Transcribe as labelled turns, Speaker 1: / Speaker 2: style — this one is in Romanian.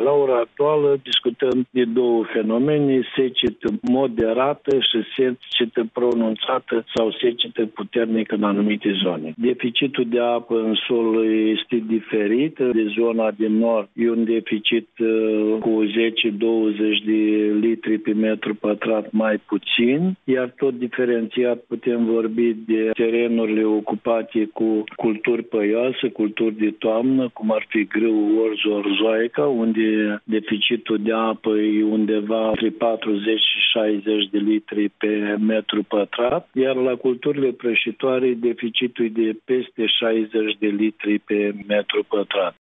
Speaker 1: La ora actuală discutăm de două fenomene, secetă moderată și secetă pronunțată sau secetă puternică în anumite zone. Deficitul de apă în sol este diferit. De zona din nord e un deficit cu 10-20 de litri pe metru pătrat mai puțin, iar tot diferențiat putem vorbi de terenurile ocupate cu culturi păioase, culturi de toamnă, cum ar fi grâu, orz, orzoica, unde deficitul de apă e undeva între 40 și 60 de litri pe metru pătrat, iar la culturile prășitoare deficitul e de peste 60 de litri pe metru pătrat.